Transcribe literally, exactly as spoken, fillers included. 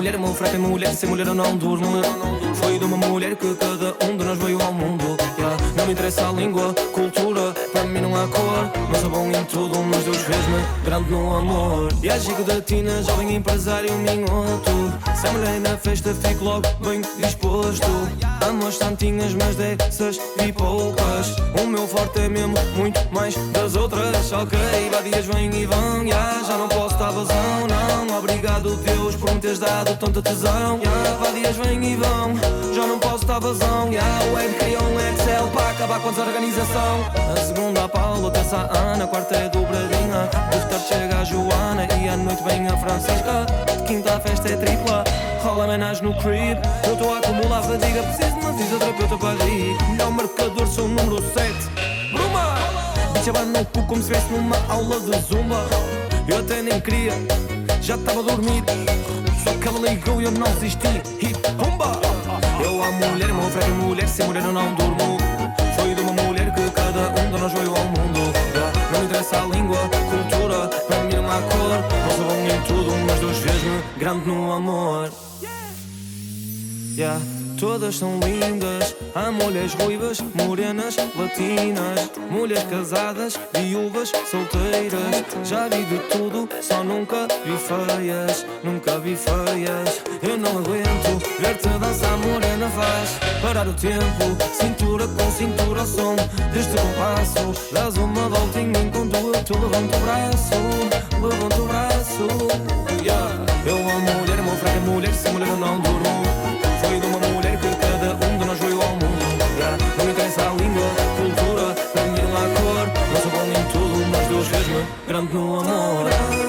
mulher, meu fraco é mulher, sem mulher eu não durmo. Foi de uma mulher que cada um de nós veio ao mundo. Yeah. Não me interessa a língua, cultura, para mim não há cor. Mas sou bom em tudo, mas Deus fez-me grande no amor. E a chico da tina, jovem empresário minhoto. Se a mulher na festa fico logo bem disposto. Amo as santinhas, mas dessas vi poucas. O meu forte é mesmo muito mais das outras. Ok, vadias vêm e vão, yeah, já não posso dar vazão, não. Obrigado Deus por me teres dado tanta tesão, yeah, vadias vêm e vão, já não posso dar vazão, yeah. O Ed criou um Excel para acabar com a desorganização. A segunda a Paula, a terça a Ana, a quarta é dobradinha. De tarde chega a Joana e à noite vem a Francisca. De quinta a festa é tripla, rola menage no crib. Eu estou a acumular fadiga, preciso de uma fisioterapeuta para rir. Melhor marcador, sou o número sete. Bruma! Bicha vai no cu como se estivesse numa aula de zumba. Eu até nem queria, já estava dormido. Só que ela ligou e eu não desisti. Hip, bomba! Eu amo mulher, meu fraco é mulher, sem mulher eu não durmo. Foi de uma mulher que cada um de nós veio ao mundo. Yeah. Não me interessa a língua, cultura, para mim não há cor. Não sou bom em tudo, mas Deus fez-me grande no amor. Yeah. Todas são lindas, há mulheres ruivas, morenas, latinas, mulheres casadas, viúvas, solteiras. Já vi de tudo, só nunca vi feias, nunca vi feias. Eu não aguento ver-te dançar, morena, faz parar o tempo. Cintura com cintura ao som deste compasso. Dás uma voltinha enquanto eu te levanto o braço, levanto o braço. Yeah. Eu amo mulher, meu fraco é mulher, sem mulher eu não durmo. Foi de uma mulher que cada um de nós veio ao mundo. Yeah. Não me interessa a língua, cultura, para mim não há cor. Não sou bom em tudo, mas Deus fez-me grande no amor.